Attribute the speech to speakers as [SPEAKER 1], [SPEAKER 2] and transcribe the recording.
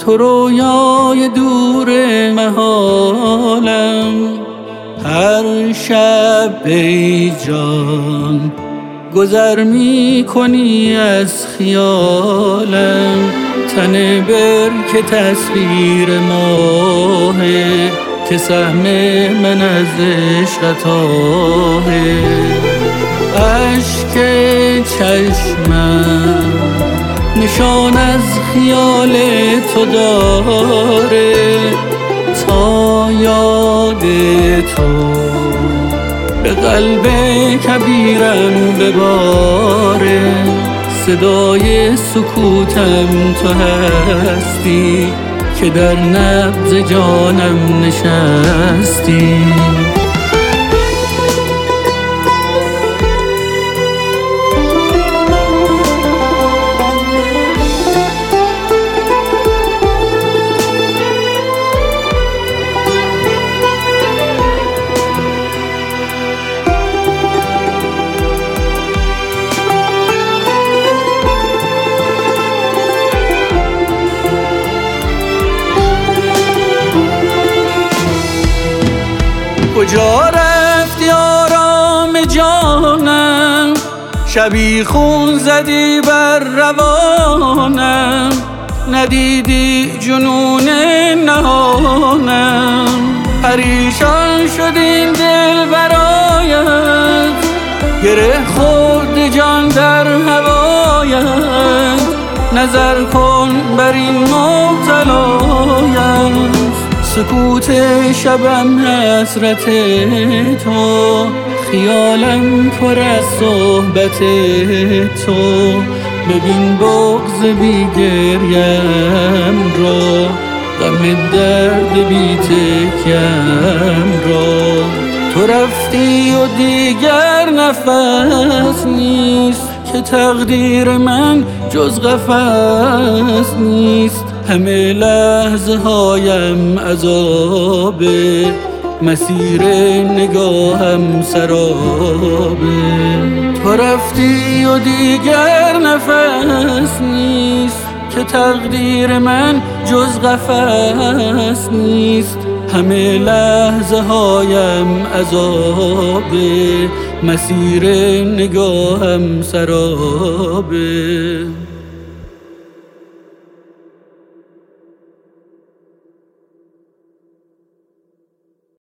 [SPEAKER 1] تو رویای دور محالم، هر شب ای جان گذر می کنی از خیالم. تن برگ تصویر ماهه که سهم من از عشقت آهه. اشک چشمم نشان از خیال تو داره، تا یاد تو به قلب کبیرم بباره. صدای سکوتم تو هستی که در نبض جانم نشستی. کجا رفتی آرام جانم، شبی خون زدی بر روانم. ندیدی جنون نهانم، پریشان شد این دل برایت. گره خورد جان در هوایت، نظر کن بر این مبتلایت. سکوت شبم حسرت تو، خیالم پر از صحبت تو. ببین بغض بی گریم را، غم درد بی تکیم را. تو رفتی و دیگر نفس نیست، که تقدیر من جز قفس نیست. همه لحظه هایم عذابه، مسیر نگاهم سرابه. تو رفتی و دیگر نفس نیست، که تقدیر من جز قفس نیست. همه لحظه هایم عذابه، مسیر نگاهم سرابه.